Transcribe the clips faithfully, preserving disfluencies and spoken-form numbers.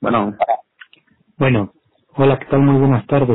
Bueno, Bueno, hola, ¿qué tal? Muy buenas tardes.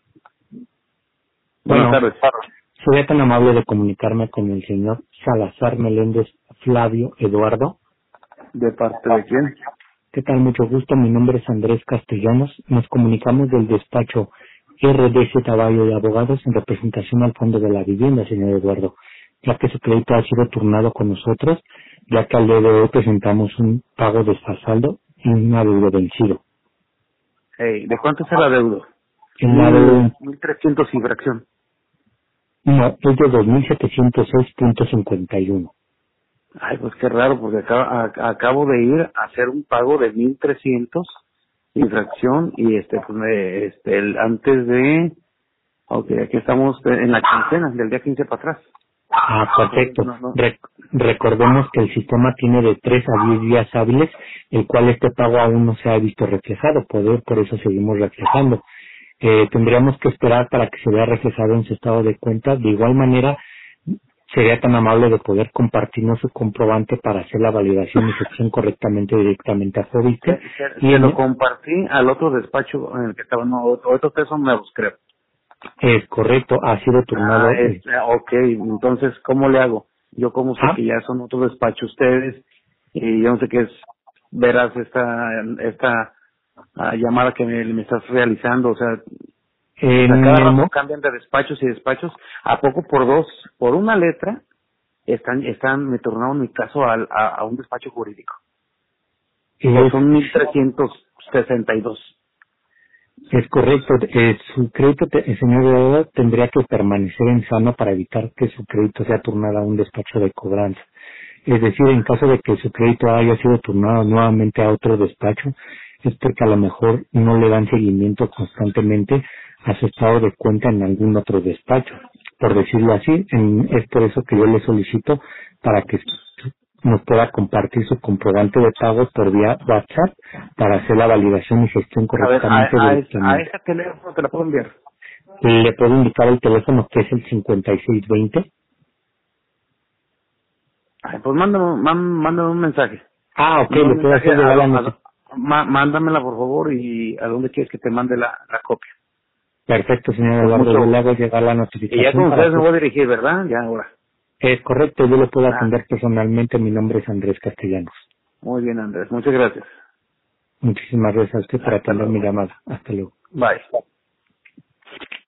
buenas Bueno, tardes. sería tan amable de comunicarme con el señor Salazar Meléndez Flavio Eduardo. ¿De parte de quién? ¿Qué tal? Mucho gusto. Mi nombre es Andrés Castellanos. Nos comunicamos del despacho R D Z Valle de Abogados en representación al Fondo de la Vivienda, señor Eduardo, ya que su crédito ha sido turnado con nosotros, ya que al día de hoy presentamos un pago desfasaldo y un adeudo vencido. Hey, ¿de cuánto es el adeudo? En la Mil, de, mil trescientos y fracción. no, es de dos mil setecientos seis punto cincuenta y uno. Ay, pues qué raro, porque acá- a- acabo de ir a hacer un pago de mil trescientos y fracción y este, pues me, este, el, antes de, ok, aquí estamos en la quincena, del día quince para atrás. Ah, Entonces, perfecto. no, no. Rec- recordemos que el sistema tiene de tres a diez días hábiles, el cual este pago aún no se ha visto reflejado, por, por eso seguimos reflejando. Eh, tendríamos que esperar para que se vea reflejado en su estado de cuenta. De igual manera, sería tan amable de poder compartirnos su comprobante para hacer la validación y gestión correctamente directamente a Se, Fobiste. se, Y se lo en, compartí al otro despacho en el que estaba, no, otros tres son nuevos, creo. es correcto, ha sido Ah, turnado. Eh, este, ok, entonces, ¿cómo le hago? Yo como sé ah, que ya son otro despacho ustedes y yo no sé qué es verás esta esta ah, llamada que me, me estás realizando, o sea, o sea, en cada el, rato mo- cambian de despachos y despachos, ¿a poco por dos, por una letra, están, están, me tornaron mi caso al, a, a un despacho jurídico? Pues es son mil trescientos sesenta y dos. Es correcto, eh, su crédito, te- el señor Eduardo, tendría que permanecer en sano para evitar que su crédito sea turnado a un despacho de cobranza. Es decir, en caso de que su crédito haya sido turnado nuevamente a otro despacho, es porque a lo mejor no le dan seguimiento constantemente a su estado de cuenta en algún otro despacho. Por decirlo así, en- es por eso que yo le solicito para que nos pueda compartir su comprobante de pago por vía WhatsApp para hacer la validación y gestión A ver, correctamente a, a, es- a directamente. ese teléfono te la puedo enviar. Le puedo indicar el teléfono que es el cincuenta y seis veinte. Ay, pues mándame, man- mándame un mensaje. Ah, ok, Mándame le un puedo mensaje hacer a, llegar la do- a notificación. do- má- mándamela por favor y a dónde quieres que te mande la, la copia. Perfecto, señor Con Eduardo, mucho yo le gusto. hago llegar la Y ya notificación con para ustedes me que... voy a dirigir, ¿verdad? Ya ahora. Es correcto, yo le puedo Ah, atender personalmente, mi nombre es Andrés Castellanos. muy bien, Andrés. Muchas gracias. Muchísimas gracias a usted por Hasta atender mi luego. llamada. Hasta luego. Bye.